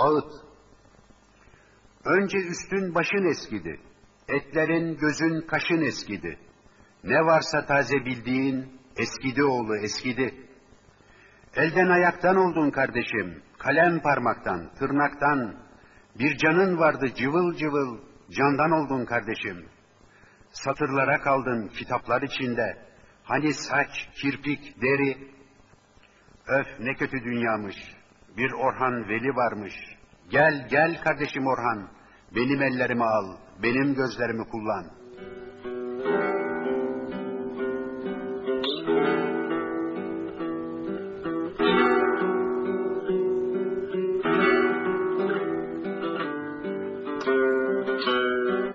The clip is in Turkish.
ağıt. Önce üstün başın eskidi, etlerin gözün kaşın eskidi. Ne varsa taze bildiğin, eskidi oğlu eskidi. Elden ayaktan oldun kardeşim, kalem parmaktan, tırnaktan. Bir canın vardı cıvıl cıvıl, candan oldun kardeşim. Satırlara kaldın kitaplar içinde, hani saç, kirpik, deri. Öf ne kötü dünyamış, bir Orhan Veli varmış. Gel gel kardeşim Orhan, benim ellerimi al, benim gözlerimi kullan.